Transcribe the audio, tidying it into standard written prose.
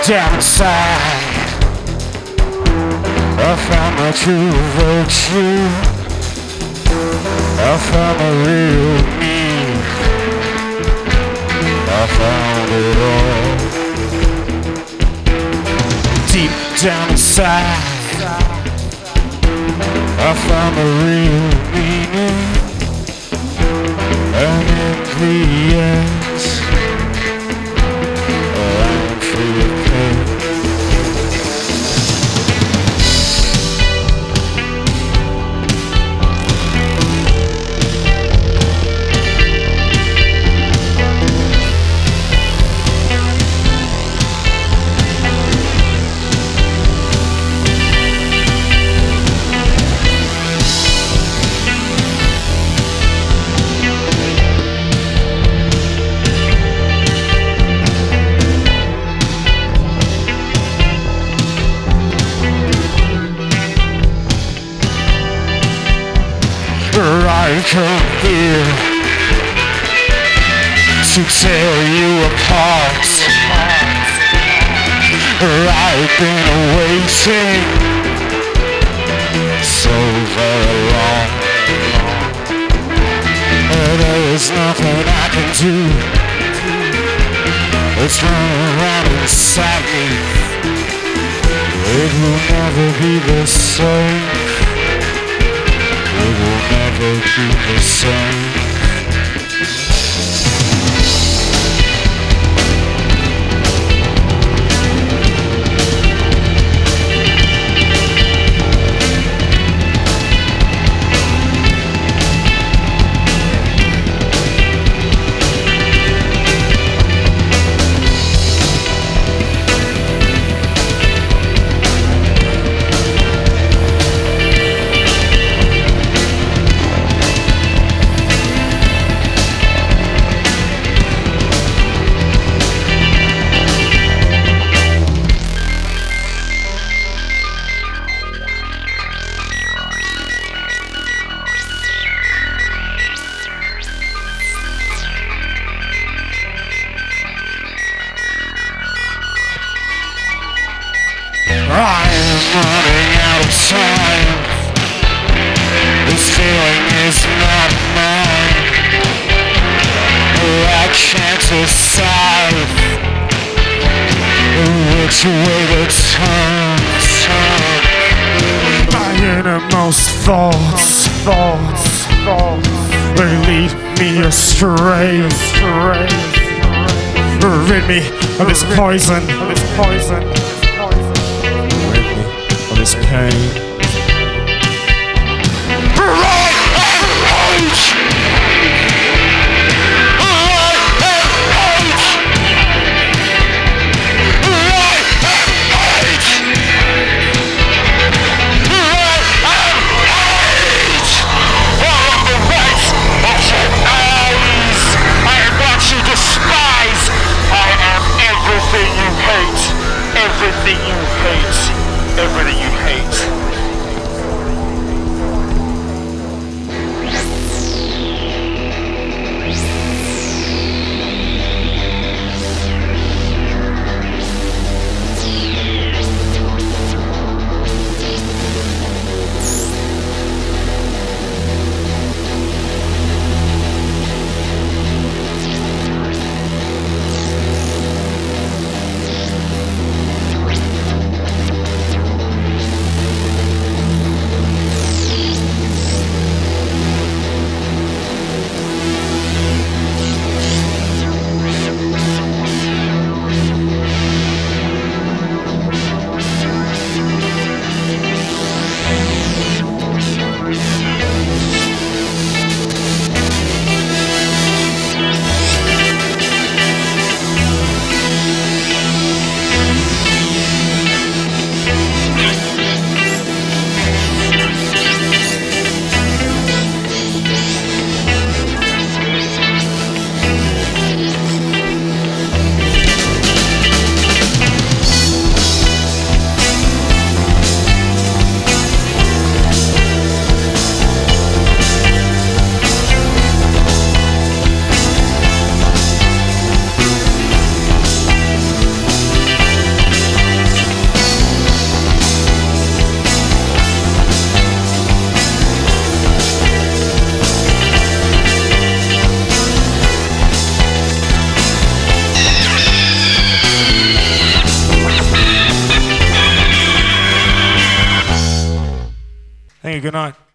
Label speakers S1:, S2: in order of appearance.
S1: down inside. I found my true virtue. I found my real me. I found it all. Deep down inside, I found the real meaning. And in the end, I'm free of pain. I come here to tear you apart. I've been waiting so very long. There's nothing I can do. It's running around inside me. It will never be the same. It will never be the same. I am running out of time. This feeling is not mine. I can't decide which way to turn. My innermost thoughts, they lead me astray. Rid me of this poison, this pain. Everything you hate, everything you hate. Thank you. Good night.